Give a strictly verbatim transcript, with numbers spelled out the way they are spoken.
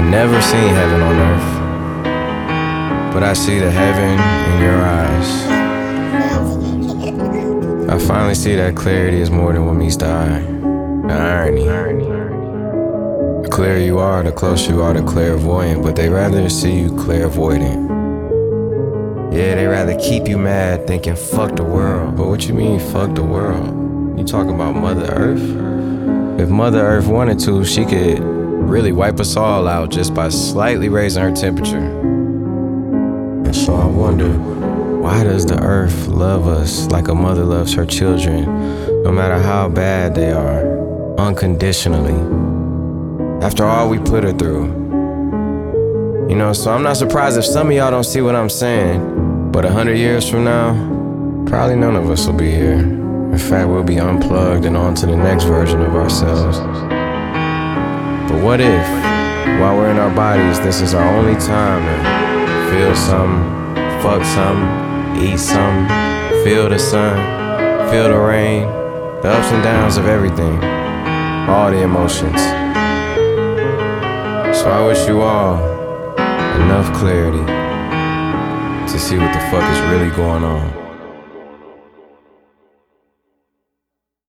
Never seen heaven on earth, but I see the heaven in your eyes. I finally see that clarity is more than what meets the eye. The irony. The clearer you are, the closer you are to clairvoyant, but they rather see you clairvoyant. Yeah, they rather keep you mad thinking fuck the world. But what you mean fuck the world? You talking about Mother Earth? If Mother Earth wanted to, she could really wipe us all out just by slightly raising her temperature. And so I wonder, why does the earth love us like a mother loves her children, no matter how bad they are, unconditionally, after all we put her through? You know, so I'm not surprised if some of y'all don't see what I'm saying, but a hundred years from now, probably none of us will be here. In fact, we'll be unplugged and on to the next version of ourselves. But what if, while we're in our bodies, this is our only time to feel something, fuck something, eat something, feel the sun, feel the rain, the ups and downs of everything, all the emotions. So I wish you all enough clarity to see what the fuck is really going on.